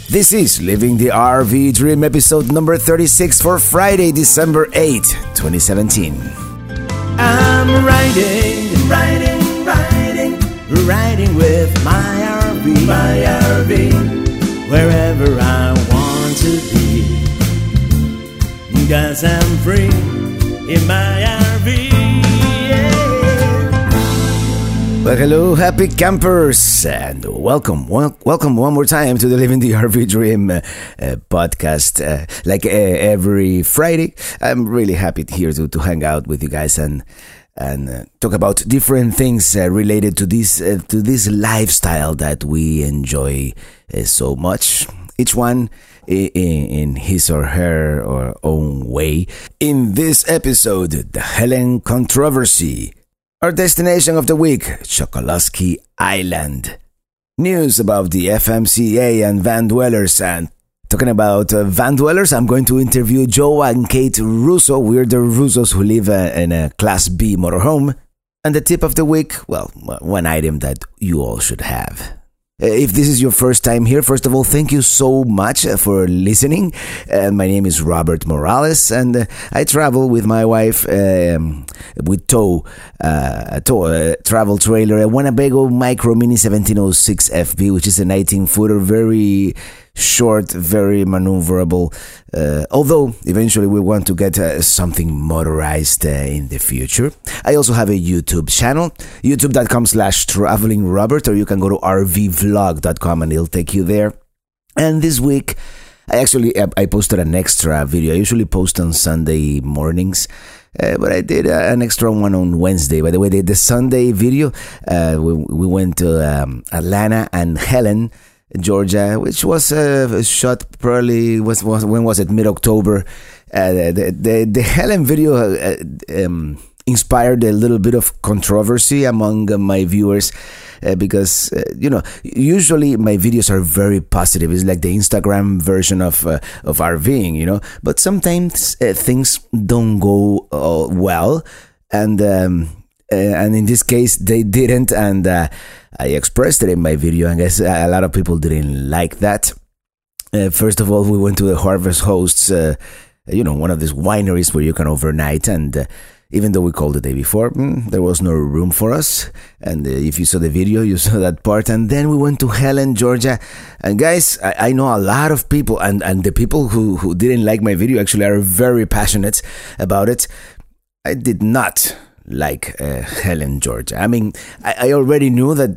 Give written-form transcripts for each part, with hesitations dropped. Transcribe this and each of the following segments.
This is Living the RV Dream episode number 36 for Friday, December 8, 2017. I'm riding with my RV, wherever I want to be, 'cause I'm free in my RV. Well, hello, happy campers, and welcome one more time to the Living the RV Dream podcast. Every Friday, I'm really happy here to hang out with you guys and talk about different things related to this lifestyle that we enjoy so much. Each one in his or her own way. In this episode, the Helen controversy. Our destination of the week, Chokoloskee Island. News about the FMCA and van dwellers. And talking about van dwellers, I'm going to interview Joe and Kate Russo. We're the Russos who live in a Class B motorhome. And the tip of the week, well, one item that you all should have. If this is your first time here, first of all, thank you so much for listening. My name is Robert Morales, and I travel with my wife with a travel trailer, a Winnebago Micro Mini 1706 FB, which is a 19-footer, very short, very maneuverable. Although eventually we want to get something motorized in the future. I also have a YouTube channel, youtube.com/travelingrobert, or you can go to rvvlog.com and it'll take you there. And this week, I posted an extra video. I usually post on Sunday mornings. But I did an extra one on Wednesday. By the way, the Sunday video, we went to Atlanta and Helen, Georgia, which was shot probably when was it? Mid-October. The Helen video inspired a little bit of controversy among my viewers because usually my videos are very positive. It's like the Instagram version of RVing, but sometimes things don't go well, and in this case they didn't, and I expressed it in my video, and I guess a lot of people didn't like that. First of all, we went to the Harvest Hosts, one of these wineries where you can overnight, and even though we called the day before, there was no room for us. And if you saw the video, you saw that part. And then we went to Helen, Georgia. And guys, I know a lot of people, and the people who didn't like my video actually are very passionate about it. I did not like Helen, Georgia. I mean, I already knew that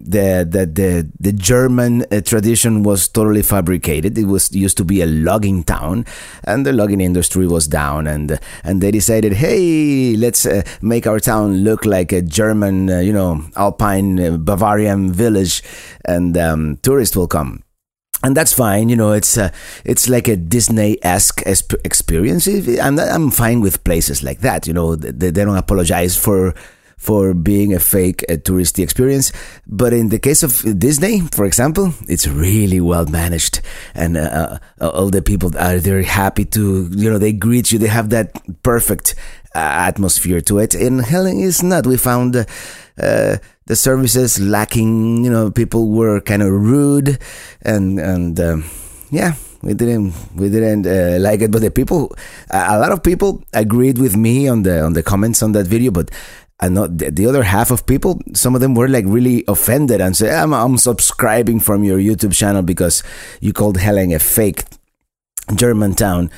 the German tradition was totally fabricated. It used to be a logging town, and the logging industry was down, and they decided, hey, let's make our town look like a German, Alpine Bavarian village, and tourists will come. And that's fine, it's like a Disney-esque experience. I'm fine with places like that, they don't apologize for being a fake touristy experience. But in the case of Disney, for example, it's really well managed, and all the people are very happy to, they greet you. They have that perfect atmosphere to it. In Helen, it's not. We found the services lacking. People were kind of rude, and we didn't like it. But the people, a lot of people agreed with me on the comments on that video. But I know the other half of people, some of them were like really offended and said, I'm subscribing from your YouTube channel because you called Helen a fake German town.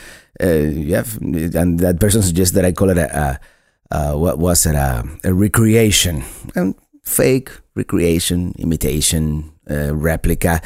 And that person suggests that I call it a recreation. And fake, recreation, imitation, replica.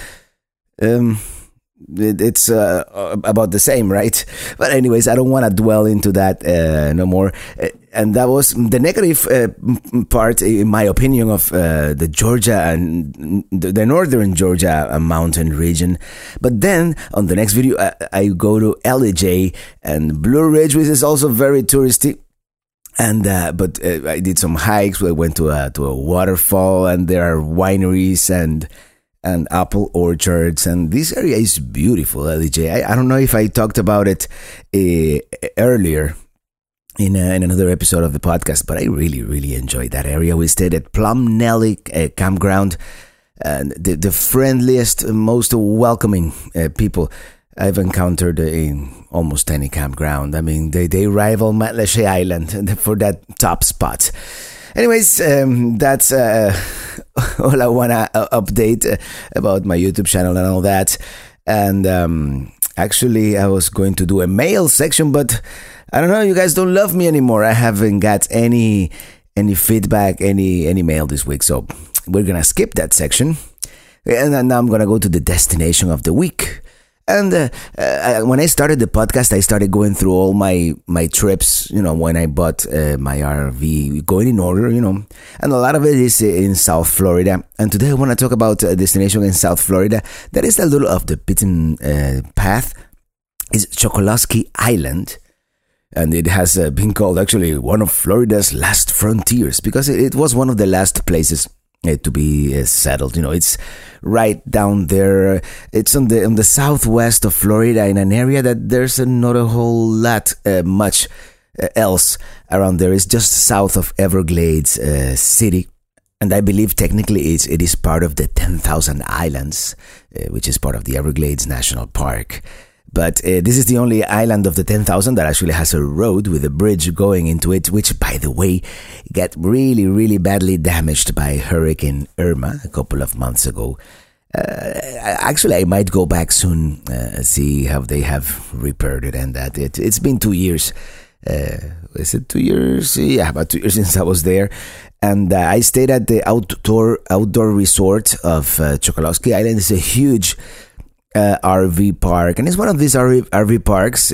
It's about the same, right? But anyways, I don't want to dwell into that no more. And that was the negative part, in my opinion, of the Georgia and the northern Georgia mountain region. But then on the next video, I go to Ellijay and Blue Ridge, which is also very touristy. And but I did some hikes. I went to a waterfall, and there are wineries and apple orchards, and this area is beautiful. Ellijay. I don't know if I talked about it earlier in another episode of the podcast, but I really enjoyed that area. We stayed at Plum Nelly campground, and the friendliest, most welcoming people I've encountered in almost any campground. I mean, they rival Matlacha Island for that top spot. Anyways, that's all I want to update about my YouTube channel and all that. And actually, I was going to do a mail section, but I don't know, you guys don't love me anymore. I haven't got any feedback, any mail this week, so we're going to skip that section. And now I'm going to go to the destination of the week. And when I started the podcast, I started going through all my trips, when I bought my RV, going in order, and a lot of it is in South Florida. And today I want to talk about a destination in South Florida that is a little off the beaten path. It's Chokoloskee Island. And it has been called actually one of Florida's last frontiers because it was one of the last places to be settled. It's right down there. It's on the southwest of Florida, in an area that there's not a whole lot much else around there. It's just south of Everglades City, and I believe technically it is part of the 10,000 Islands, which is part of the Everglades National Park. But this is the only island of the 10,000 that actually has a road with a bridge going into it, which, by the way, got really, really badly damaged by Hurricane Irma a couple of months ago. Actually, I might go back soon, see how they have repaired it and that. It's been 2 years. Is it 2 years? Yeah, about 2 years since I was there. And I stayed at the outdoor resort of Chokoloskee Island. It's a huge RV park, and it's one of these RV parks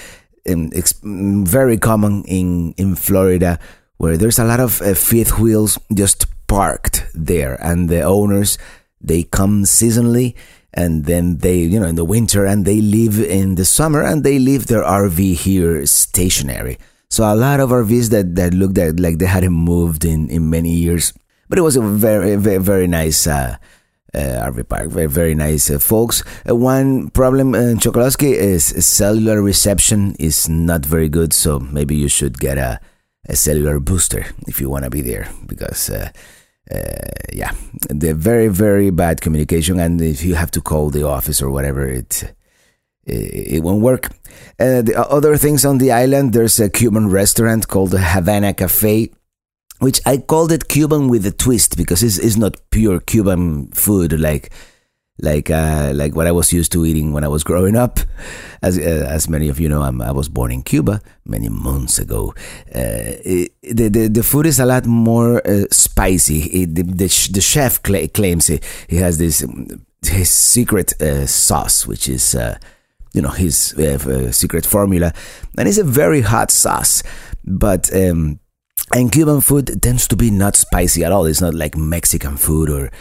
very common in Florida, where there's a lot of fifth wheels just parked there, and the owners, they come seasonally, and then they, in the winter, and they leave in the summer, and they leave their RV here stationary. So a lot of RVs that looked like they hadn't moved in many years, but it was a very, very, very nice RV park. Very, very nice folks. One problem in Chokoloskee is cellular reception is not very good, so maybe you should get a cellular booster if you want to be there, because they're very, very bad communication, and if you have to call the office or whatever, it won't work. The other things on the island, there's a Cuban restaurant called the Havana Cafe, which I called it Cuban with a twist, because it's not pure Cuban food like what I was used to eating when I was growing up. As many of you know, I was born in Cuba many months ago. The food is a lot more spicy. The chef claims he has his secret sauce, which is his secret formula, and it's a very hot sauce, but. And Cuban food tends to be not spicy at all. It's not like Mexican food or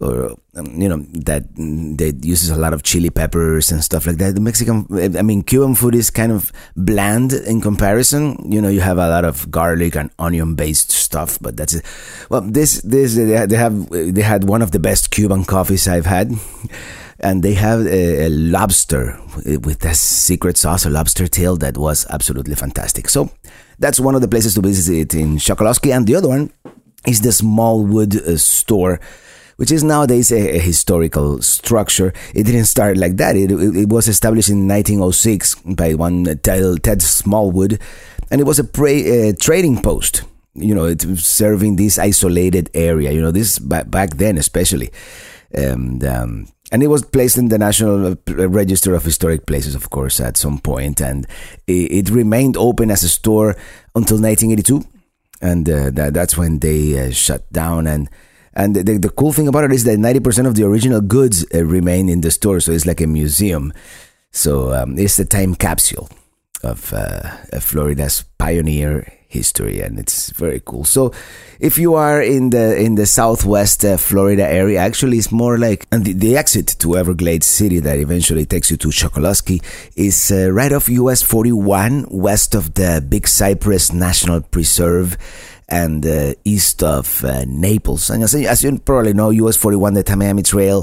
that uses a lot of chili peppers and stuff like that. Cuban food is kind of bland in comparison. You have a lot of garlic and onion based stuff, but that's it. Well, they had one of the best Cuban coffees I've had. And they have a lobster with a secret sauce, a lobster tail that was absolutely fantastic. So that's one of the places to visit in Chokoloskee. And the other one is the Smallwood store, which is nowadays a historical structure. It didn't start like that. It was established in 1906 by one Ted Smallwood. And it was a trading post. It was serving this isolated area. This back then especially. And it was placed in the National Register of Historic Places, of course, at some point. And it remained open as a store until 1982. And that's when they shut down. And the cool thing about it is that 90% of the original goods remain in the store. So it's like a museum. So it's a time capsule of Florida's pioneer history, and it's very cool. So if you are in the southwest Florida area, actually it's more like, and the exit to Everglades City that eventually takes you to Chokoloskee is right off US 41, west of the Big Cypress National Preserve, and east of Naples. And as you probably know, US 41, the Tamiami Trail,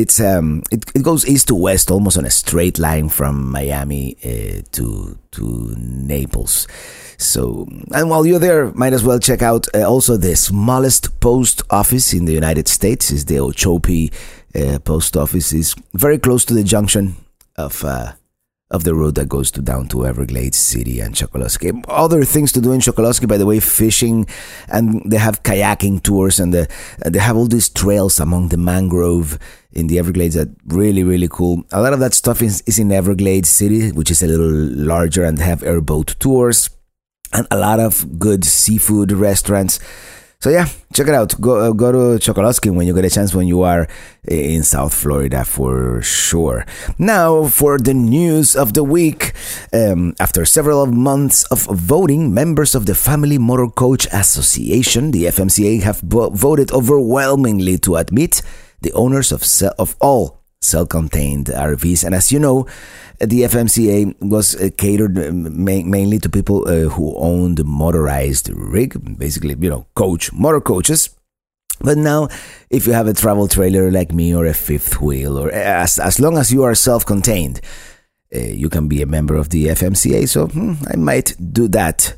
it goes east to west, almost on a straight line from Miami to Naples. So, and while you're there, might as well check out also the smallest post office in the United States is the Ochoape post office. Is very close to the junction of the road that goes down to Everglades City and Chokoloskee. Other things to do in Chokoloskee, by the way, fishing, and they have kayaking tours, and they have all these trails among the mangrove in the Everglades that really, really cool. A lot of that stuff is in Everglades City, which is a little larger, and they have airboat tours and a lot of good seafood restaurants. So yeah, check it out. Go to Chokoloskee when you get a chance, when you are in South Florida, for sure. Now for the news of the week. After several months of voting, members of the Family Motor Coach Association, the FMCA, have voted overwhelmingly to admit the owners of all self-contained RVs. And as you know, the FMCA was catered mainly to people who owned motorized rig, basically, motor coaches. But now, if you have a travel trailer like me, or a fifth wheel, or as long as you are self-contained, you can be a member of the FMCA. So I might do that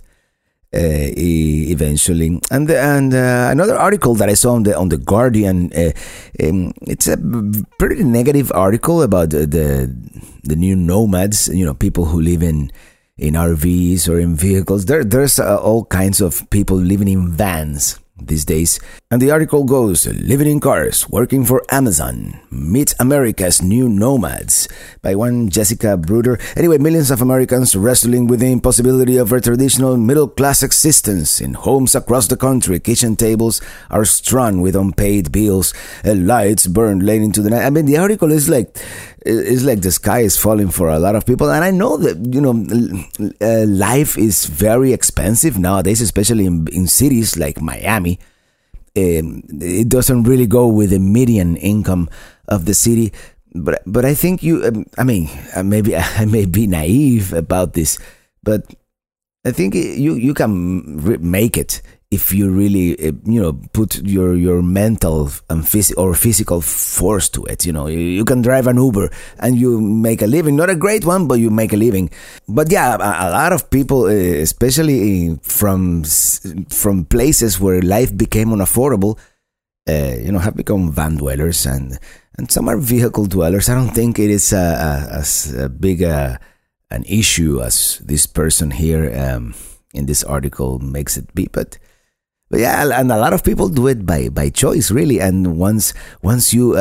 eventually. And another article that I saw on the Guardian, it's a pretty negative article about the new nomads, people who live in RVs or in vehicles. There's all kinds of people living in vans these days. And the article goes, "Living in Cars, Working for Amazon, Meet America's New Nomads," by one Jessica Bruder. Anyway, millions of Americans wrestling with the impossibility of a traditional middle-class existence. In homes across the country, kitchen tables are strewn with unpaid bills, lights burned late into the night. I mean, the article is like the sky is falling for a lot of people. And I know that, life is very expensive nowadays, especially in cities like Miami. It doesn't really go with the median income of the city. But I think maybe I may be naive about this, but I think you can make it if you really, put your mental and physical force to it. You can drive an Uber and you make a living, not a great one, but you make a living. But yeah, a lot of people, especially from places where life became unaffordable, have become van dwellers, and some are vehicle dwellers. I don't think it is as big an issue as this person here in this article makes it be, but yeah, and a lot of people do it by choice, really. And once you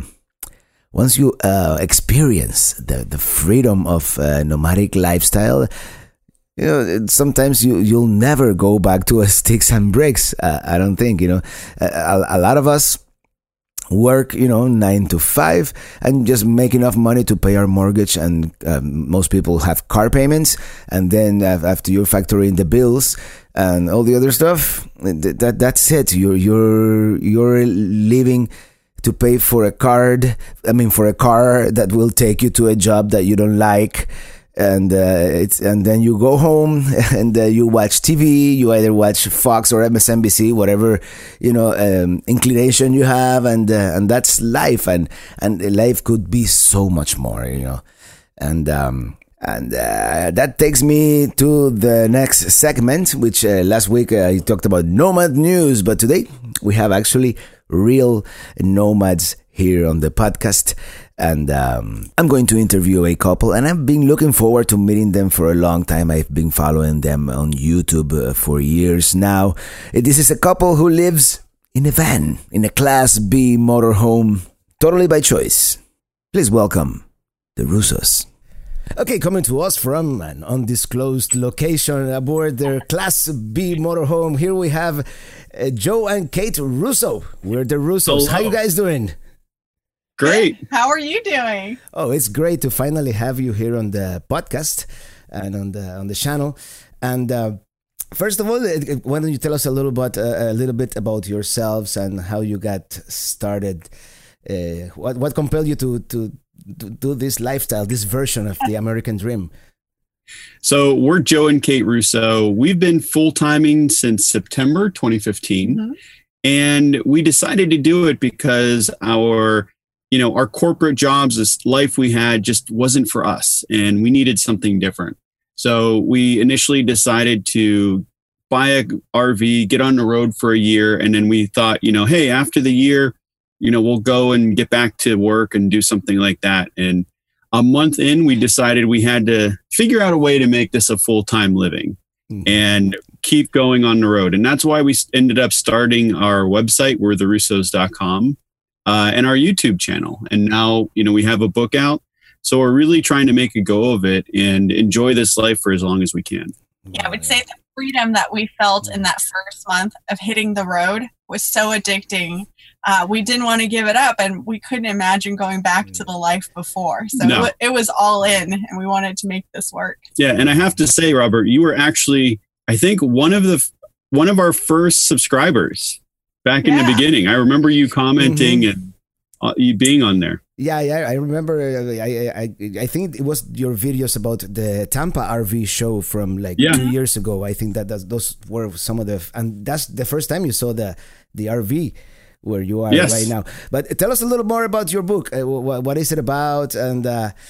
experience the freedom of nomadic lifestyle, sometimes you'll never go back to a sticks and bricks. I don't think. A lot of us work 9 to 5 and just make enough money to pay our mortgage, and most people have car payments, and then after you factor in the bills and all the other stuff, that's it. You're living to pay for a car that will take you to a job that you don't like. And then you go home and you watch TV. You either watch Fox or MSNBC, whatever inclination you have, and that's life. And life could be so much more, And that takes me to the next segment, which last week I talked about nomad news, but today we have actually real nomads here on the podcast. And I'm going to interview a couple, and I've been looking forward to meeting them for a long time. I've been following them on YouTube for years now. This is a couple who lives in a van, in a Class B motorhome, totally by choice. Please welcome the Russos. Okay, coming to us from an undisclosed location aboard their Class B motorhome, here we have Joe and Kate Russo. We're the Russos. Hello. How you guys doing? Great. How are you doing? Oh, it's great to finally have you here on the podcast and on the channel. And first of all, why don't you tell us a little bit about yourselves and how you got started? What compelled you to do this lifestyle, this version of the American dream? So we're Joe and Kate Russo. We've been full-timing since September 2015. Mm-hmm. And we decided to do it because our corporate jobs, this life we had just wasn't for us, and we needed something different. So we initially decided to buy a RV, get on the road for a year. And then we thought, hey, after the year, we'll go and get back to work and do something like that. And a month in, we decided we had to figure out a way to make this a full-time living and keep going on the road. And that's why we ended up starting our website, we'retherussos.com, and our YouTube channel. And now, we have a book out. So we're really trying to make a go of it and enjoy this life for as long as we can. Yeah, I would say the freedom that we felt in that first month of hitting the road was so addicting. We didn't want to give it up, and we couldn't imagine going back to the life before. So it was all in, and we wanted to make this work. Yeah, and I have to say, Robert, you were actually, I think, one of our first subscribers back in the beginning. I remember you commenting and you being on there. Yeah, I remember. I think it was your videos about the Tampa RV show from 2 years ago. I think those were some of and that's the first time you saw the RV where you are right now. But tell us a little more about your book. What is it about? And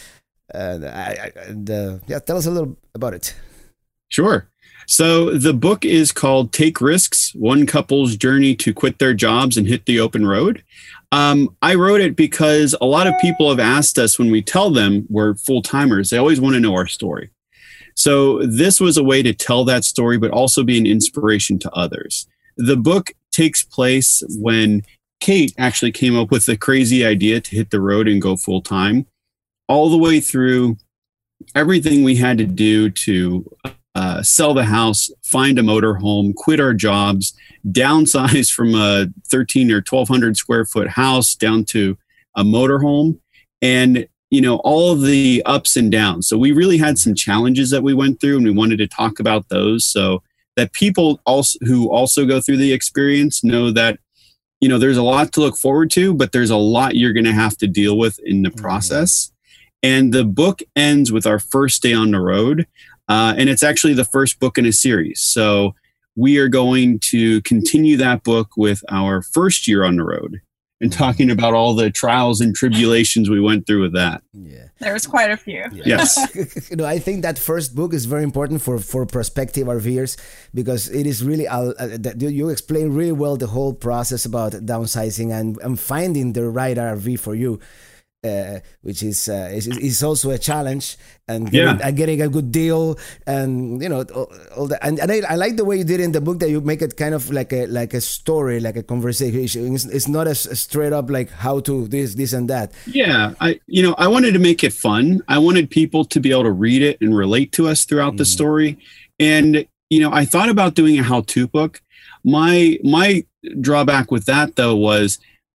tell us a little about it. Sure. So the book is called Take Risks, One Couple's Journey to Quit Their Jobs and Hit the Open Road. I wrote it because a lot of people have asked us when we tell them we're full-timers, they always want to know our story. So this was a way to tell that story, but also be an inspiration to others. The book takes place when Kate actually came up with the crazy idea to hit the road and go full-time, all the way through everything we had to do to sell the house, find a motorhome, quit our jobs, downsize from a 13 or 1,200 square foot house down to a motorhome, and all of the ups and downs. So we really had some challenges that we went through, and we wanted to talk about those so that people who also go through the experience know that there's a lot to look forward to, but there's a lot you're going to have to deal with in the process. And the book ends with our first day on the road. And it's actually the first book in a series. So we are going to continue that book with our first year on the road and talking about all the trials and tribulations we went through with that. Yeah, there was quite a few. Yes. I think that first book is very important for prospective RVers because it is really, you explain really well the whole process about downsizing and finding the right RV for you. Which is also a challenge, and getting a good deal, and all that. And I like the way you did in the book that you make it kind of like a story, like a conversation. It's not as straight up like how to this and that. Yeah, I wanted to make it fun. I wanted people to be able to read it and relate to us throughout the story. And I thought about doing a how-to book. My drawback with that though was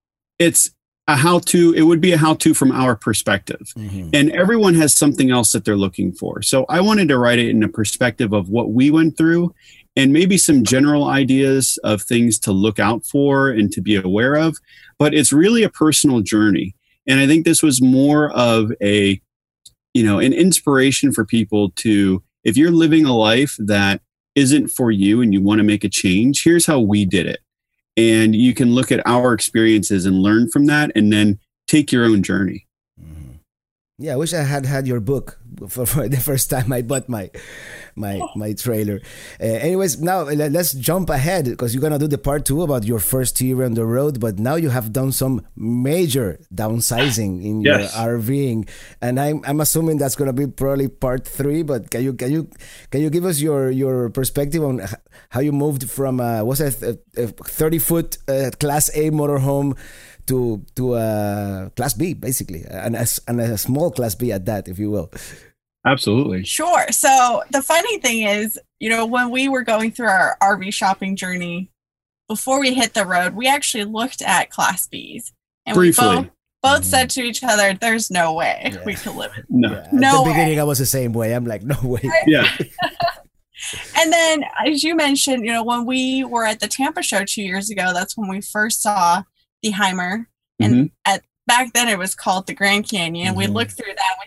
it would be a how-to from our perspective. And everyone has something else that they're looking for. So I wanted to write it in a perspective of what we went through and maybe some general ideas of things to look out for and to be aware of. But it's really a personal journey. And I think this was more of an inspiration for people to, if you're living a life that isn't for you and you want to make a change, here's how we did it. And you can look at our experiences and learn from that and then take your own journey. Yeah, I wish I had your book for the first time I bought my trailer. Anyways, now let's jump ahead because you're going to do the part 2 about your first year on the road. But now you have done some major downsizing in your RVing. And I'm assuming that's going to be probably part 3. But can you give us your perspective on how you moved from a 30-foot Class A motorhome to Class B, basically, and a small Class B at that, if you will. Absolutely. Sure. So the funny thing is, when we were going through our RV shopping journey, before we hit the road, we actually looked at Class Bs. And briefly. we both said to each other, there's no way we could live it. No. At the beginning, I was the same way. I'm like, no way. Yeah. And then, as you mentioned, when we were at the Tampa show 2 years ago, that's when we first saw the Heimer. And back then it was called the Grand Canyon. We looked through that and we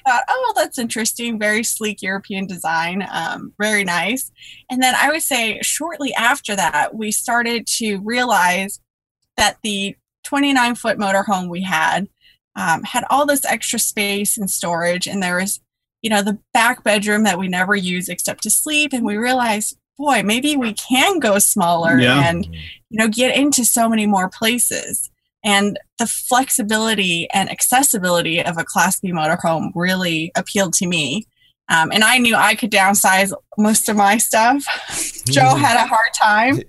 thought, oh, that's interesting. Very sleek European design. Very nice. And then I would say shortly after that, we started to realize that the 29-foot motorhome we had all this extra space and storage. And there was, the back bedroom that we never use except to sleep. And we realized, boy, maybe we can go smaller and, get into so many more places. And the flexibility and accessibility of a Class B motorhome really appealed to me. And I knew I could downsize most of my stuff. Joe had a hard time.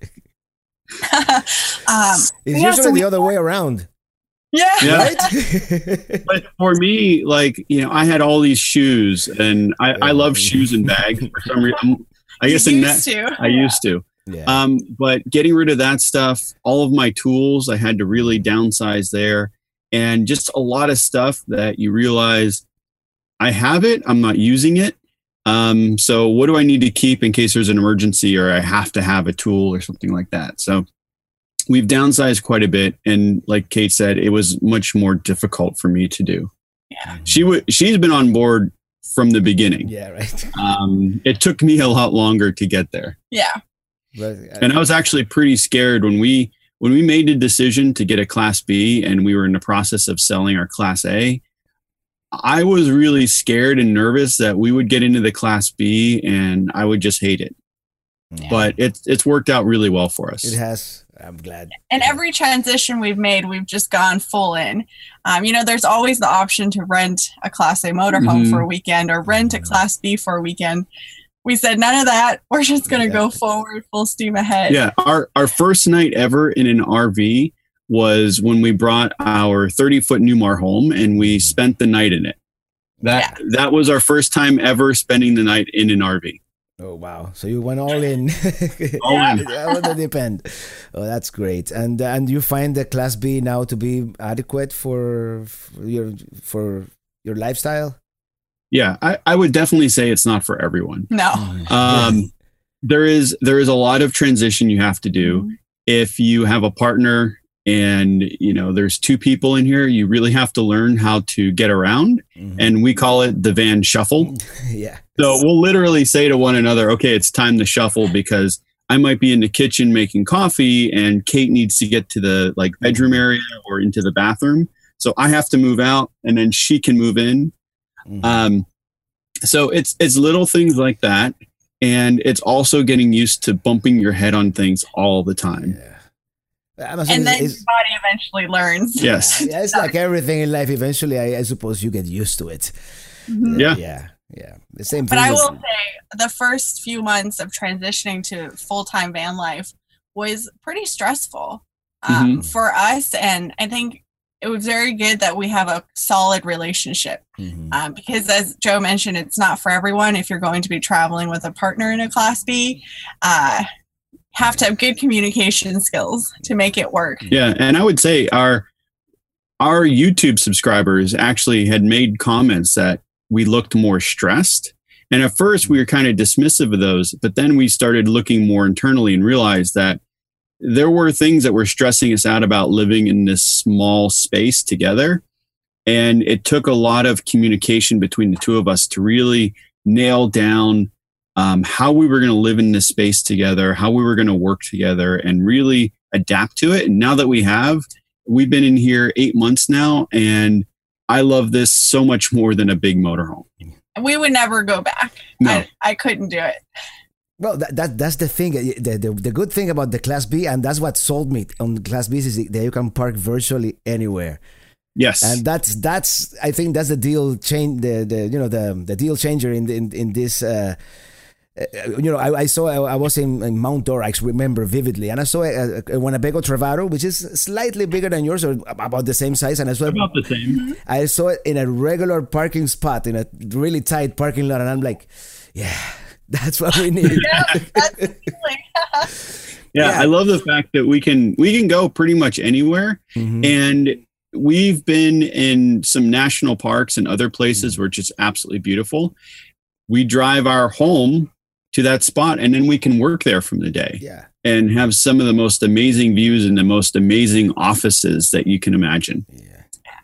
It's usually the other way around. Yeah. Right? But for me, I had all these shoes, and I love shoes and bags for some reason. I used to. Yeah. But getting rid of that stuff, all of my tools, I had to really downsize there, and just a lot of stuff that you realize I have it, I'm not using it. So what do I need to keep in case there's an emergency or I have to have a tool or something like that? So we've downsized quite a bit. And like Kate said, it was much more difficult for me to do. Yeah. She's been on board from the beginning. Yeah, right. It took me a lot longer to get there. Yeah. And I was actually pretty scared when we made the decision to get a Class B and we were in the process of selling our Class A. I was really scared and nervous that we would get into the Class B and I would just hate it. Yeah. But it's worked out really well for us. It has. I'm glad. And every transition we've made, we've just gone full in. There's always the option to rent a Class A motorhome for a weekend or rent a Class B for a weekend. We said none of that. We're just going to go forward, full steam ahead. Yeah. Our first night ever in an RV was when we brought our 30-foot Newmar home and we spent the night in it. That was our first time ever spending the night in an RV. Oh, wow. So you went all in. All in. That would depend. Oh, that's great. And you find the Class B now to be adequate for your lifestyle? Yeah, I would definitely say it's not for everyone. No. There is a lot of transition you have to do. If you have a partner and, there's two people in here, you really have to learn how to get around. And we call it the van shuffle. Yeah. So we'll literally say to one another, okay, it's time to shuffle because I might be in the kitchen making coffee and Kate needs to get to the bedroom area or into the bathroom. So I have to move out and then she can move in. So it's little things like that. And it's also getting used to bumping your head on things all the time. Yeah. And then your body eventually learns. Yes. Yeah, it's like everything in life. Eventually, I suppose you get used to it. Yeah. The same thing. But I will say the first few months of transitioning to full-time van life was pretty stressful for us. And I think it was very good that we have a solid relationship because as Joe mentioned, it's not for everyone. If you're going to be traveling with a partner in a Class B, have to have good communication skills to make it work. Yeah. And I would say our YouTube subscribers actually had made comments that we looked more stressed. And at first we were kind of dismissive of those, but then we started looking more internally and realized that there were things that were stressing us out about living in this small space together. And it took a lot of communication between the two of us to really nail down how we were going to live in this space together, how we were going to work together and really adapt to it. And now that we've been in here 8 months now, and I love this so much more than a big motorhome. We would never go back. No. I couldn't do it. Well, that's the thing. The good thing about the Class B, and that's what sold me on Class B, is that you can park virtually anywhere. Yes, and that's I think that's the deal change. The deal changer in this. I was in Mount Dora, I remember vividly, and I saw a Winnebago Travaro, which is slightly bigger than yours, or about the same size, and I saw about the same. I saw it in a regular parking spot in a really tight parking lot, and I'm like, yeah. That's what we need. Yeah, I love the fact that we can go pretty much anywhere. And we've been in some national parks and other places where it's just absolutely beautiful. We drive our home to that spot and then we can work there from the day. Yeah. And have some of the most amazing views and the most amazing offices that you can imagine. Yeah.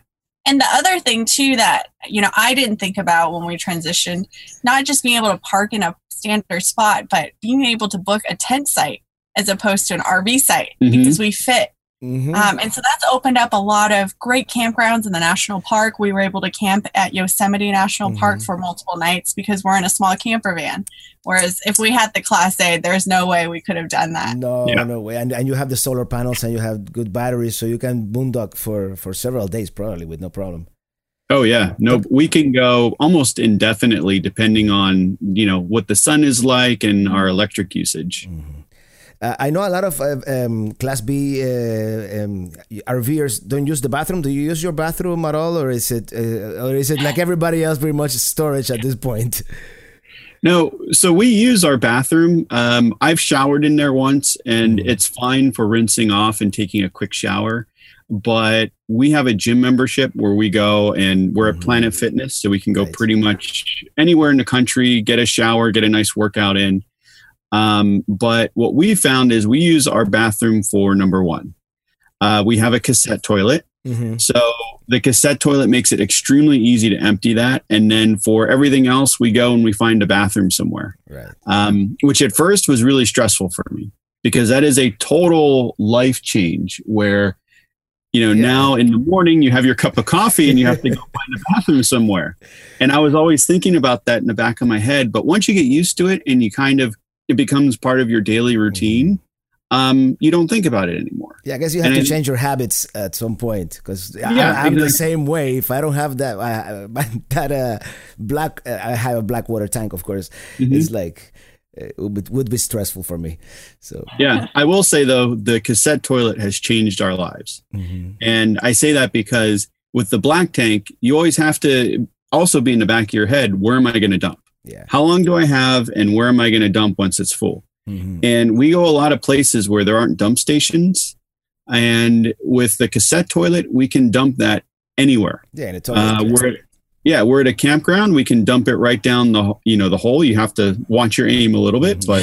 And the other thing too that, I didn't think about when we transitioned, not just being able to park in a standard spot, but being able to book a tent site as opposed to an RV site because we fit. And so that's opened up a lot of great campgrounds in the national park. We were able to camp at Yosemite National Park for multiple nights because we're in a small camper van. Whereas if we had the Class A, there's no way we could have done that. No way. And you have the solar panels and you have good batteries, so you can boondock for several days probably with no problem. Oh yeah, no, we can go almost indefinitely depending on what the sun is like and our electric usage. I know a lot of Class B RVers don't use the bathroom. Do you use your bathroom at all, or is it like everybody else, pretty much storage at this point? No, so we use our bathroom. I've showered in there once, and it's fine for rinsing off and taking a quick shower. But we have a gym membership where we go, and we're at Planet Fitness, so we can go pretty much anywhere in the country, get a shower, get a nice workout in. But what we found is we use our bathroom for number one. We have a cassette toilet. So the cassette toilet makes it extremely easy to empty that. And then for everything else, we go and we find a bathroom somewhere, which at first was really stressful for me because that is a total life change where, now in the morning you have your cup of coffee and you have to go find a bathroom somewhere. And I was always thinking about that in the back of my head. But once you get used to it and it becomes part of your daily routine, you don't think about it anymore. Yeah, I guess you have to change your habits at some point because I'm the same way. If I don't have that, I have a black water tank, of course. It's like, it would be stressful for me. So yeah, I will say though, the cassette toilet has changed our lives. And I say that because with the black tank, you always have to also be in the back of your head, where am I going to dump? How long do I have and where am I going to dump once it's full? And we go a lot of places where there aren't dump stations. And with the cassette toilet, we can dump that anywhere. Yeah, and it's we're at a campground. We can dump it right down the hole. You have to watch your aim a little bit, but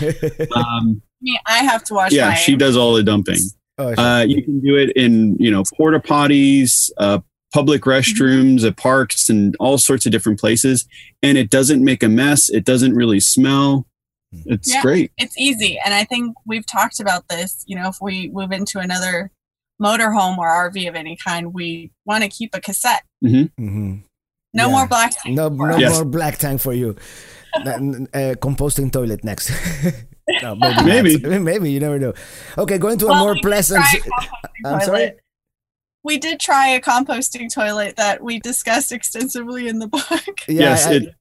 I have to watch. Yeah, my she aim. does all the dumping. You can do it in porta potties, public restrooms at parks and all sorts of different places. And it doesn't make a mess. It doesn't really smell. It's great. It's easy. And I think we've talked about this, if we move into another motorhome or RV of any kind, we want to keep a cassette. No more black tank. No more black tank for you. Composting toilet next. No, maybe you never know. Okay, going to a more pleasant. I'm sorry. We did try a composting toilet that we discussed extensively in the book. Yeah,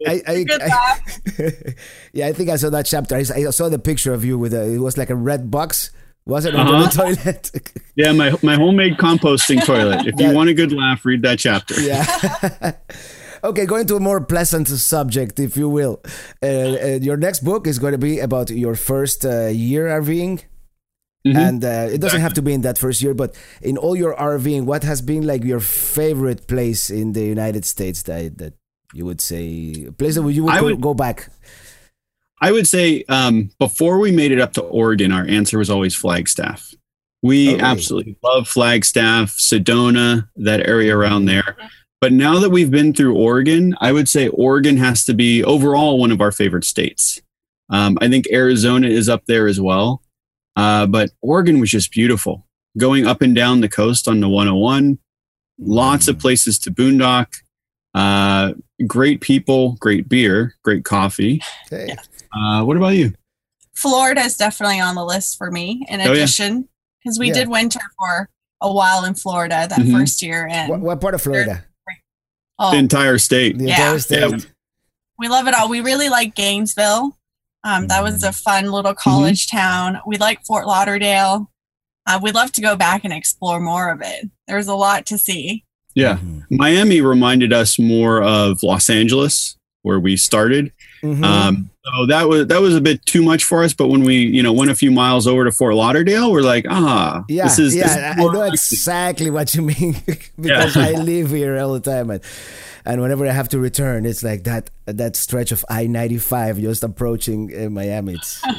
I think I saw that chapter. I saw the picture of you with it was like a red box. Was it under the toilet? Yeah, my homemade composting toilet. If you want a good laugh, read that chapter. Yeah. Okay, going to a more pleasant subject, if you will. Your next book is going to be about your first year RVing. And it doesn't have to be in that first year, but in all your RVing, what has been like your favorite place in the United States that you would say, a place that you would go back? I would say before we made it up to Oregon, our answer was always Flagstaff. We absolutely love Flagstaff, Sedona, that area around there. But now that we've been through Oregon, I would say Oregon has to be overall one of our favorite states. I think Arizona is up there as well. But Oregon was just beautiful. Going up and down the coast on the 101, lots of places to boondock, great people, great beer, great coffee. Okay. What about you? Florida is definitely on the list for me, in addition, because we did winter for a while in Florida that first year. And what part of Florida? The entire state. The entire state. Yeah. We love it all. We really like Gainesville. That was a fun little college town. We like Fort Lauderdale. We'd love to go back and explore more of it. There's a lot to see. Yeah. Miami reminded us more of Los Angeles, where we started. So that was a bit too much for us. But when we, went a few miles over to Fort Lauderdale, we're like, this is I know exactly what you mean because I live here all the time. And whenever I have to return, it's like that stretch of I-95 just approaching Miami. It's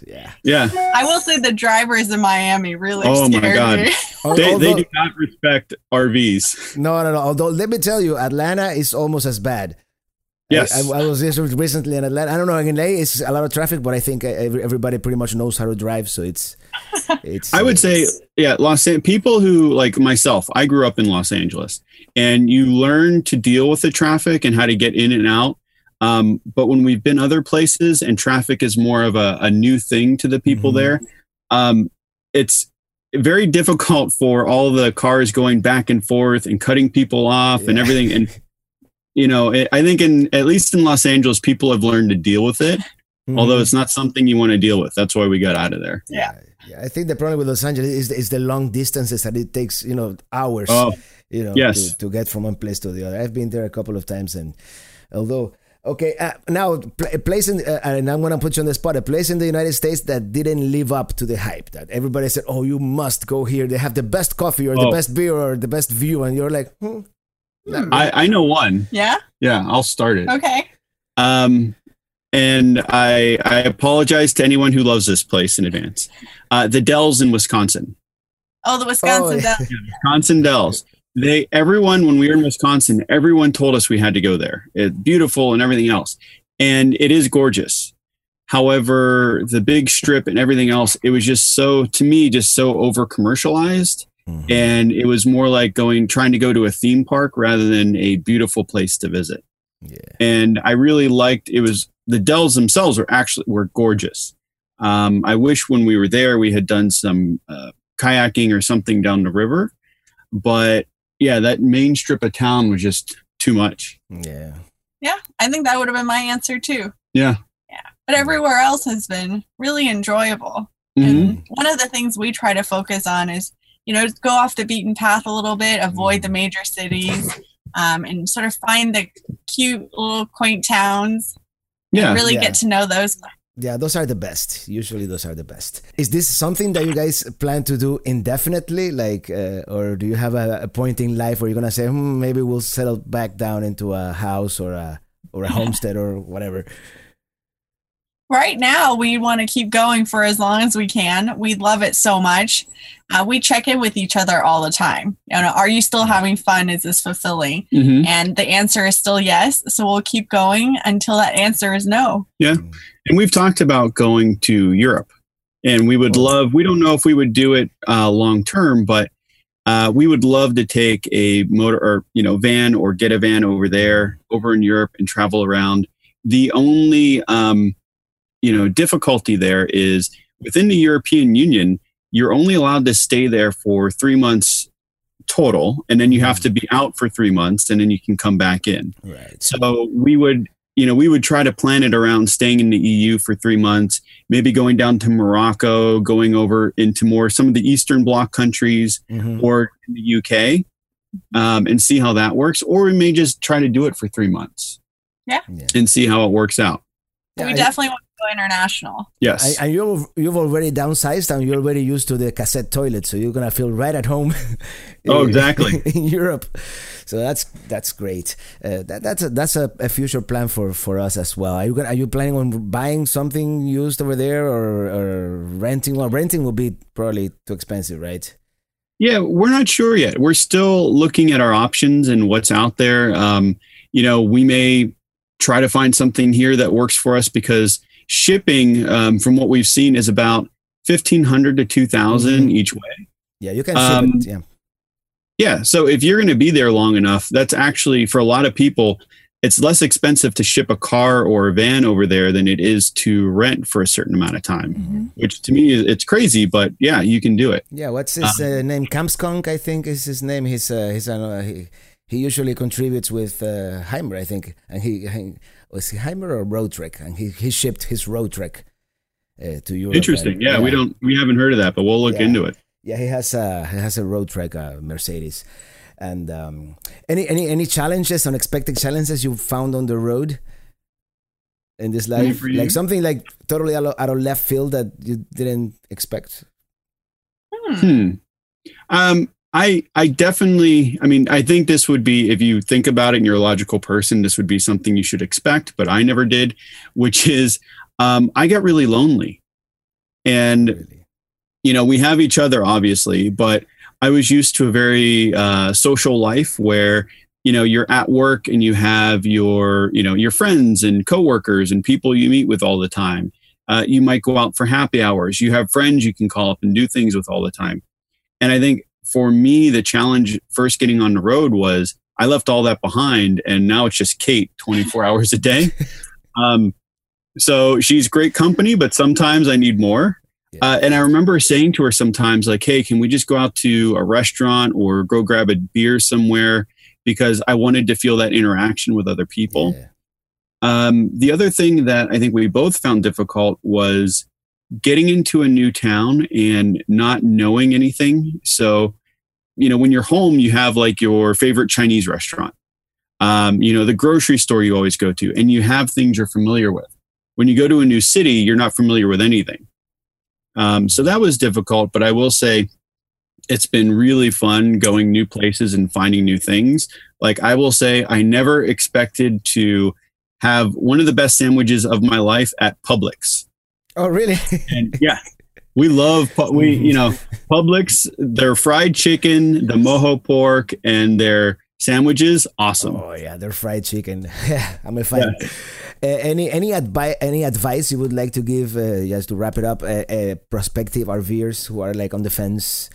Yeah. I will say the drivers in Miami really scared me. They do not respect RVs. No. Although, let me tell you, Atlanta is almost as bad. Yes. I was just recently in Atlanta. I don't know, in LA it's a lot of traffic, but I think everybody pretty much knows how to drive, so it's I would say, people who, like myself, I grew up in Los Angeles, and you learn to deal with the traffic and how to get in and out. But when we've been other places and traffic is more of a new thing to the people there, it's very difficult for all the cars going back and forth and cutting people off and everything. And, I think at least in Los Angeles, people have learned to deal with it, although it's not something you want to deal with. That's why we got out of there. Yeah. I think the problem with Los Angeles is the long distances that it takes, hours, to get from one place to the other. I've been there a couple of times, and although... Okay, now a place and I'm going to put you on the spot, a place in the United States that didn't live up to the hype, that everybody said, oh, you must go here. They have the best coffee or the best beer or the best view. And you're like, I know one. Yeah? Yeah, I'll start it. Okay. And I apologize to anyone who loves this place in advance. The Dells in Wisconsin. Oh, the Wisconsin Dells. Yeah, Wisconsin Dells. Everyone, when we were in Wisconsin, everyone told us we had to go there. It's beautiful and everything else. And it is gorgeous. However, the big strip and everything else, it was just so over commercialized. And it was more like trying to go to a theme park rather than a beautiful place to visit. Yeah. And I really liked, the Dells themselves were gorgeous. I wish when we were there, we had done some kayaking or something down the river, but yeah, that main strip of town was just too much. Yeah. Yeah, I think that would have been my answer too. Yeah. Yeah. But everywhere else has been really enjoyable. And one of the things we try to focus on is, go off the beaten path a little bit, avoid the major cities, and sort of find the cute little quaint towns. Yeah. And really get to know those. Yeah, those are the best. Usually those are the best. Is this something that you guys plan to do indefinitely? Or do you have a point in life where you're going to say, maybe we'll settle back down into a house or a homestead or whatever? Right now, we want to keep going for as long as we can. We love it so much. We check in with each other all the time. Are you still having fun? Is this fulfilling? And the answer is still yes. So we'll keep going until that answer is no. Yeah. And we've talked about going to Europe, and we don't know if we would do it long term, but we would love to take a motor or, van or get a van over in Europe and travel around. The only, difficulty there is within the European Union, you're only allowed to stay there for 3 months total, and then you have to be out for 3 months, and then you can come back in. Right. So we would try to plan it around staying in the EU for 3 months, maybe going down to Morocco, going over into some of the Eastern Bloc countries or in the UK, and see how that works. Or we may just try to do it for 3 months. Yeah. And see how it works out. We definitely want to go international. Yes. And you've already downsized and you're already used to the cassette toilet, so you're gonna feel right at home. Exactly. In Europe, so that's great. That's a future plan for us as well. Are you planning on buying something used over there or renting? Well, renting will be probably too expensive, right? Yeah, we're not sure yet. We're still looking at our options and what's out there. We may try to find something here that works for us, because shipping, from what we've seen, is about $1,500 to $2,000 each way. Yeah, you can ship it. Yeah. Yeah. So if you're going to be there long enough, that's actually, for a lot of people, it's less expensive to ship a car or a van over there than it is to rent for a certain amount of time, which to me, it's crazy, but yeah, you can do it. Yeah. What's his name? Kamskunk, I think is his name. He usually contributes with Heimer, I think. And was he Heimer or Road Trek? And he shipped his Road Trek to Europe. Interesting. Yeah, we haven't heard of that, but we'll look into it. Yeah, he has a Road Trek Mercedes. And any challenges, unexpected challenges you found on the road in this life? Like something like totally out of left field that you didn't expect? I definitely, I think this would be, if you think about it and you're a logical person, this would be something you should expect, but I never did, which is I got really lonely. And, we have each other, obviously, but I was used to a very social life where, you're at work and you have your friends and coworkers and people you meet with all the time. You might go out for happy hours. You have friends you can call up and do things with all the time. And I think for me, the challenge first getting on the road was I left all that behind, and now it's just Kate 24 hours a day. So she's great company, but sometimes I need more. And I remember saying to her sometimes, like, hey, can we just go out to a restaurant or go grab a beer somewhere? Because I wanted to feel that interaction with other people. The other thing that I think we both found difficult was getting into a new town and not knowing anything. So, when you're home, you have like your favorite Chinese restaurant, the grocery store you always go to, and you have things you're familiar with. When you go to a new city, you're not familiar with anything. So that was difficult, but I will say it's been really fun going new places and finding new things. Like I will say, I never expected to have one of the best sandwiches of my life at Publix. Oh, really? And yeah, we love, Publix, their fried chicken, the mojo pork, and their sandwiches. Awesome. Oh yeah, their fried chicken. I'm a fan. Yeah. Any advice you would like to give, just to wrap it up, prospective RVers who are like on the fence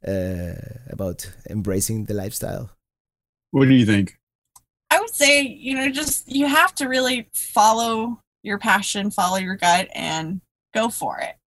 about embracing the lifestyle? What do you think? I would say, you have to really follow your passion, follow your gut, and go for it.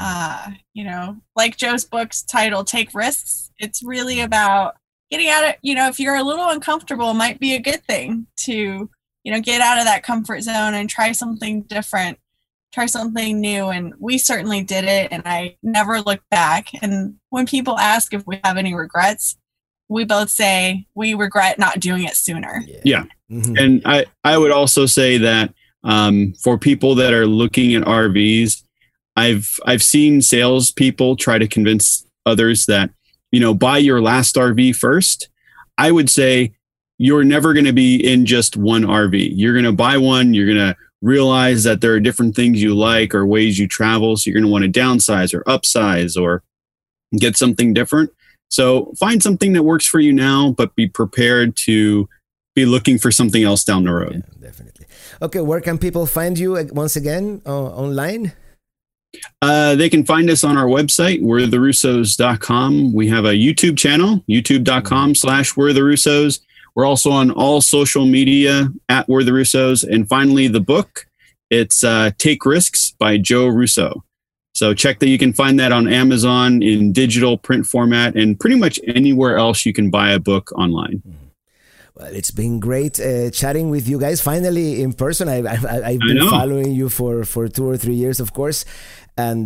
Like Joe's book's title, Take Risks. It's really about getting out of, if you're a little uncomfortable, it might be a good thing to, get out of that comfort zone and try something different, try something new. And we certainly did it. And I never looked back. And when people ask if we have any regrets, we both say we regret not doing it sooner. Yeah. Mm-hmm. And I would also say that for people that are looking at RVs, I've seen salespeople try to convince others that, buy your last RV first. I would say you're never going to be in just one RV. You're going to buy one. You're going to realize that there are different things you like or ways you travel. So you're going to want to downsize or upsize or get something different. So find something that works for you now, but be prepared to be looking for something else down the road. Yeah, definitely. Okay, where can people find you once again online? They can find us on our website, we'retherussos.com. We have a YouTube channel, youtube.com/we'retherussos. We're also on all social media at We're the Russos. And finally, the book, it's Take Risks by Joe Russo. So check that. You can find that on Amazon in digital print format and pretty much anywhere else you can buy a book online. Well, it's been great chatting with you guys. Finally, in person. I've been following you for 2 or 3 years, of course. And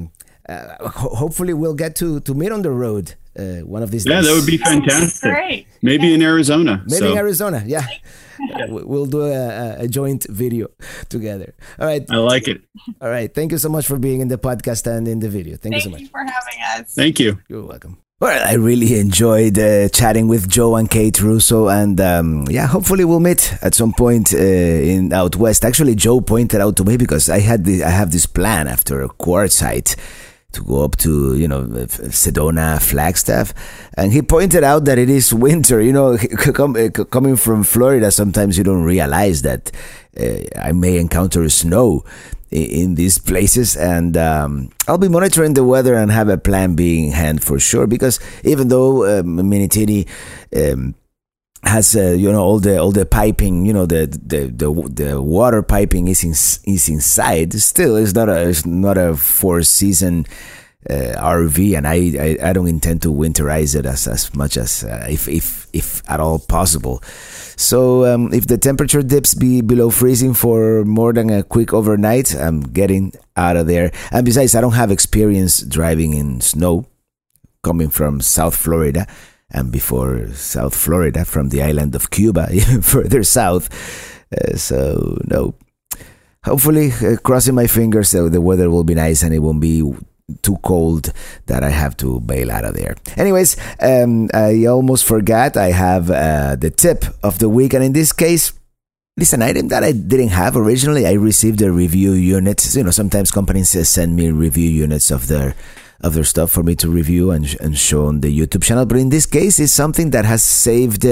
hopefully we'll get to meet on the road one of these days. Yeah, that would be fantastic. Great. Maybe in Arizona. In Arizona, yeah. We'll do a joint video together. All right. I like it. All right. Thank you so much for being in the podcast and in the video. Thank you so much. Thank you for having us. Thank you. You're welcome. Well, I really enjoyed chatting with Joe and Kate Russo, and hopefully we'll meet at some point in out west. Actually, Joe pointed out to me because I have this plan after Quartzsite to go up to Sedona, Flagstaff, and he pointed out that it is winter. Coming from Florida, sometimes you don't realize that I may encounter snow in these places, and I'll be monitoring the weather and have a plan B in hand for sure, because even though Minitini has all the piping, the water piping is inside, still it's not a 4-season RV, and I don't intend to winterize it as much as if at all possible. So if the temperature dips below freezing for more than a quick overnight, I'm getting out of there. And besides, I don't have experience driving in snow, coming from South Florida, and before South Florida, from the island of Cuba, even further south. So no, hopefully, crossing my fingers, the weather will be nice and it won't be too cold that I have to bail out of there. Anyways, I almost forgot. I have the tip of the week, and in this case, It is an item that I didn't have originally. I received a review unit. Sometimes companies send me review units of their stuff for me to review and show on the YouTube channel. But in this case, it's something that has saved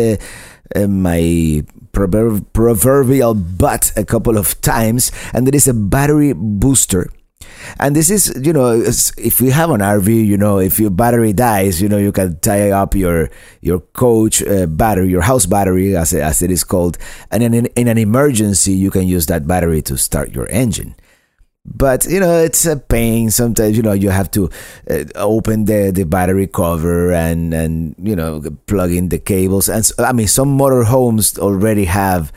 my proverbial butt a couple of times, and it is a battery booster. And this is, if you have an RV, if your battery dies, you can tie up your coach battery, your house battery, as it is called, and in an emergency, you can use that battery to start your engine. But, it's a pain. Sometimes, you have to open the battery cover and plug in the cables. And some motorhomes already have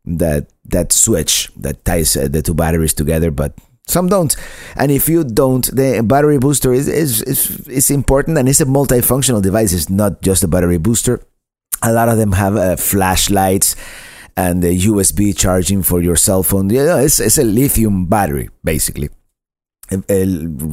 that switch that ties the two batteries together, but some don't. And if you don't, the battery booster is important, and it's a multifunctional device. It's not just a battery booster. A lot of them have flashlights and the USB charging for your cell phone. It's a lithium battery, basically. A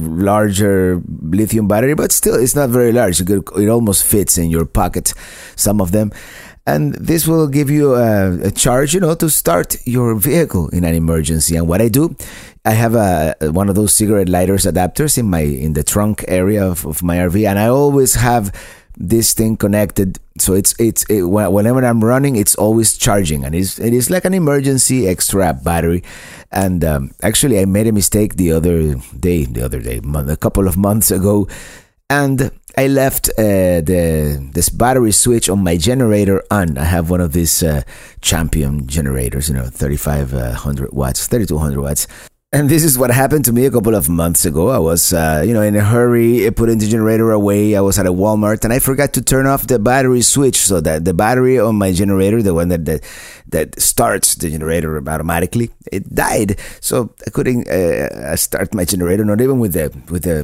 larger lithium battery, but still, it's not very large. It almost fits in your pocket, some of them. And this will give you a charge, to start your vehicle in an emergency. And what I do, I have one of those cigarette lighters adapters in the trunk area of my RV, and I always have this thing connected. So whenever I'm running, it's always charging, and it is like an emergency extra battery. And actually, I made a mistake the other day, a couple of months ago, and I left this battery switch on my generator on. I have one of these Champion generators, 3,500 watts, 3,200 watts. And this is what happened to me a couple of months ago. I was, in a hurry, putting the generator away. I was at a Walmart, and I forgot to turn off the battery switch, so that the battery on my generator, the one that starts the generator automatically, it died. So I couldn't start my generator, not even with the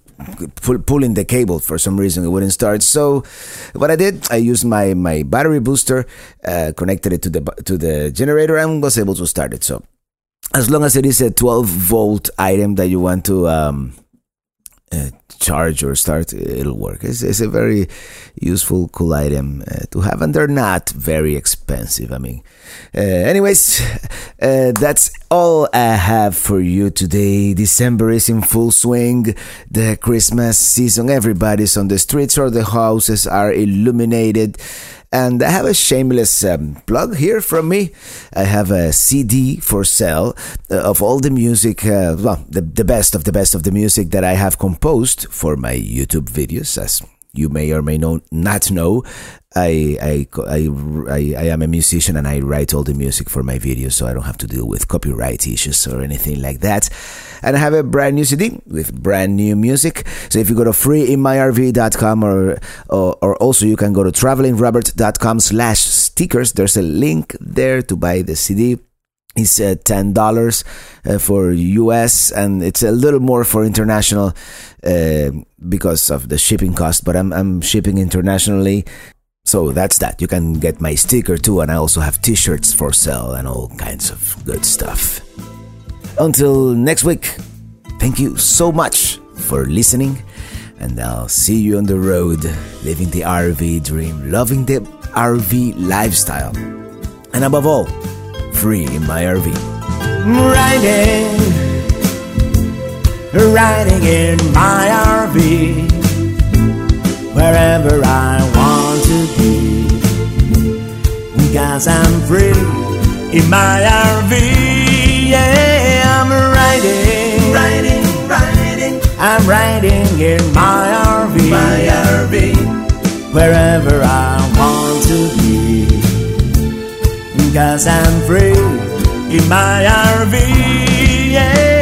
pulling the cable. For some reason, it wouldn't start. So what I did, I used my battery booster, connected it to the generator, and was able to start it. So as long as it is a 12-volt item that you want to charge or start, it'll work. It's a very useful, cool item to have, and they're not very expensive. Anyways, that's all I have for you today. December is in full swing. The Christmas season, everybody's on the streets or the houses are illuminated. And I have a shameless plug here from me. I have a CD for sale of all the music, the best of the music that I have composed for my YouTube videos. As you may or may not know, I am a musician, and I write all the music for my videos, so I don't have to deal with copyright issues or anything like that. And I have a brand new CD with brand new music. So if you go to freeinmyrv.com or also you can go to travelingrobert.com/stickers. There's a link there to buy the CD. It's $10 for US, and it's a little more for international because of the shipping cost, but I'm shipping internationally. So that's that. You can get my sticker too, and I also have t-shirts for sale and all kinds of good stuff. Until next week, thank you so much for listening, and I'll see you on the road, living the RV dream, loving the RV lifestyle, and above all, free in my RV. Riding in my RV, wherever I want to be, because I'm free in my RV. Yeah, I'm riding. I'm riding in my RV, wherever I want to be, because I'm free in my RV. Yeah.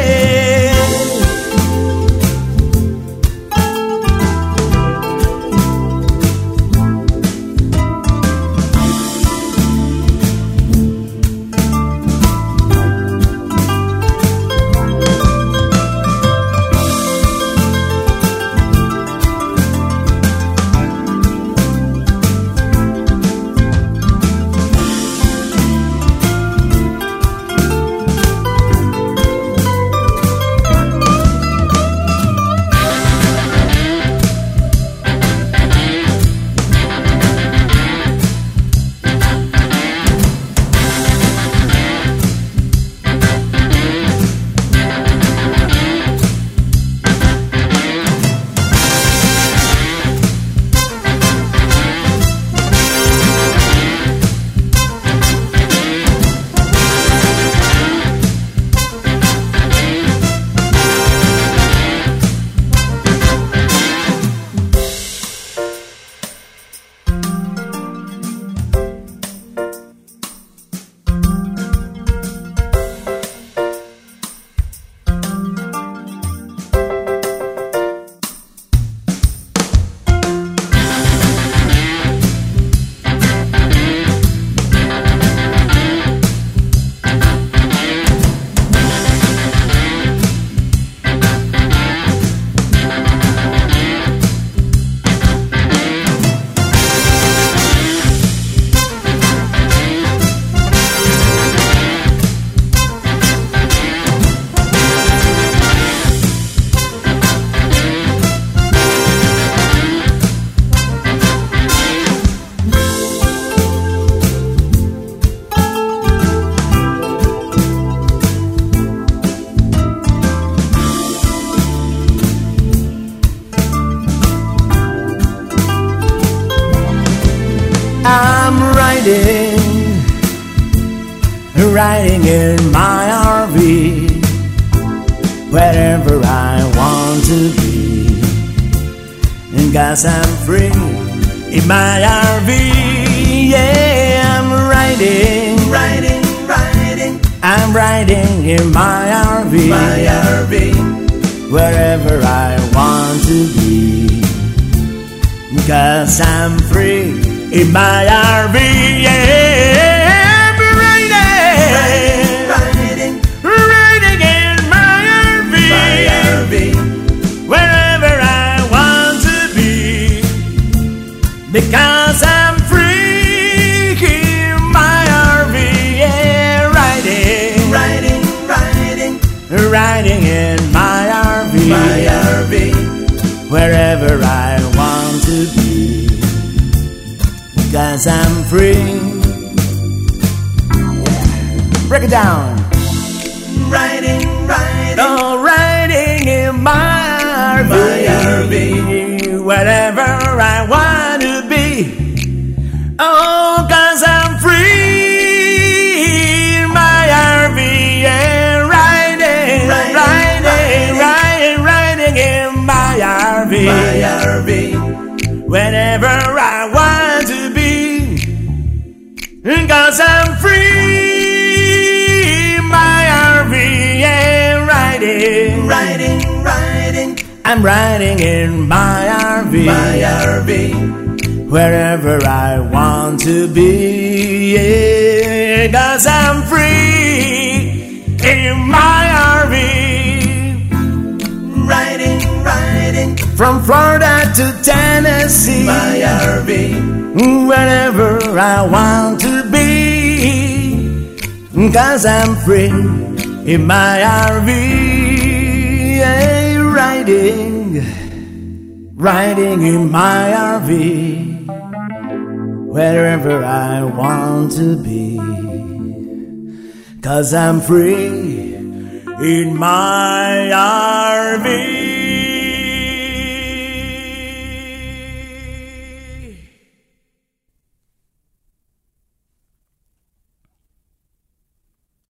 riding in my RV, wherever I want to be. And 'cause I'm free in my RV, yeah, I'm riding. I'm riding in my RV, wherever I want to be. 'Cause I'm free in my RV, yeah, I'm riding in my RV, wherever I want to be. Because I'm free in my RV, yeah, riding in my RV, wherever I want to be. 'Cause I'm free. Break it down. Riding in my RV, wherever I want to be. Oh, 'cause I'm free in my RV, yeah, riding in my RV, whenever I want to be. 'Cause I'm free in my RV, yeah, riding. I'm riding in my RV, wherever I want to be, yeah. 'Cause I'm free in my RV, riding from Florida to Tennessee, my RV, wherever I want to be. 'Cause I'm free in my RV, yeah, riding in my RV, wherever I want to be. 'Cause I'm free in my RV.